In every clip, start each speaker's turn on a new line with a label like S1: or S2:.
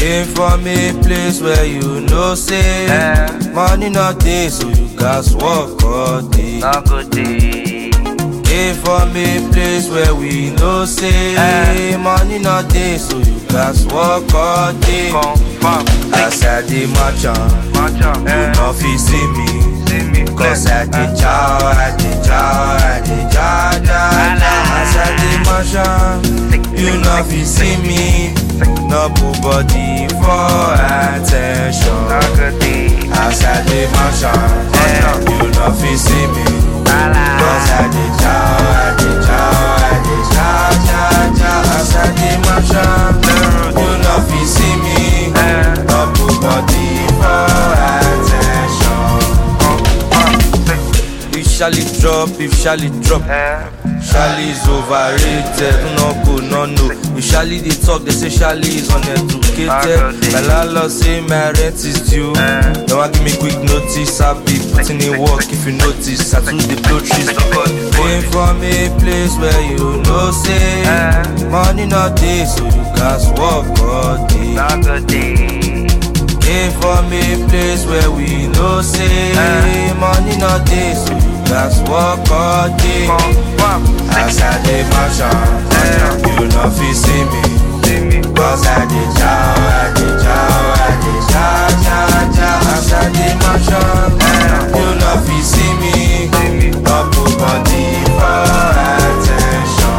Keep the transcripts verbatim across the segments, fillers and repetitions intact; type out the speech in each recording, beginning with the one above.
S1: Came from a place where you know say
S2: Eh.
S1: money not day, so you guys work all day.
S2: No good day.
S1: Came from a place where we know say
S2: Eh.
S1: money not day, so you guys work all day.
S2: Confirm.
S1: As I dey march on,
S2: Macha.
S1: you
S2: Eh.
S1: no fit see me.
S2: See me.
S1: Cause I dey chow, I dey chow, I dey chow, chow, chow. As I dey march on, you no fit see me. No put body for attention.
S2: No good day.
S1: As I dey march on, you no fit see me. Cause I dey chow, I dey chow, I dey chow, chow, chow. As I dey march on, you no fit see me. No put body for attention. If Charlie drop, if Charlie drop, Charlie is overrated. No go, no no. If Charlie they talk, they say Charlie is uneducated. My landlord say my rent is due. Now I give me quick notice. I'll be putting in work if you notice. I took the blow trees. Came from a place where you know say money not day, so you guys work all day.
S2: No good day.
S1: Came from a place where we know say money not day, so you guys work all day. As I dey march on, you no fit see me. Cause I dey chow, I dey chow, I dey chow, chow, chow. As I dey march on, you no fit see me. No put body for attention.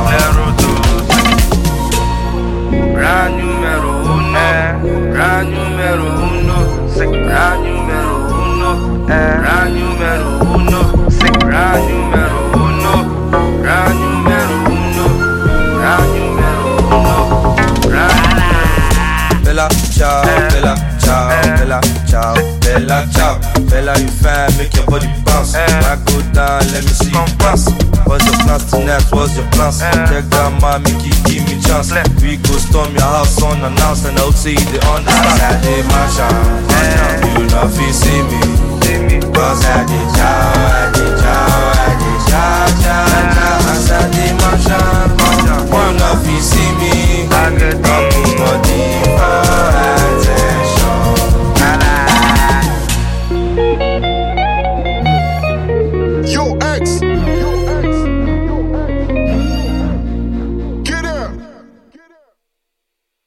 S2: Brand numero uno, brand numero uno, brand numero uno, brand numero uno, brand numero uno, brand numero uno, brand numero uno, brand.
S1: Bella ciao, bella ciao, bella ciao, bella ciao, bella you fine, make your body bounce. When I go down, let me see you bounce. What's your plans tonight? What's your plans? Check that man, make it give me chance. We go storm your house unannounced, and I would say they understand. As I dey march on, you no fit see me. Cause I dey chow, I dey chow, I dey chow, chow, chow.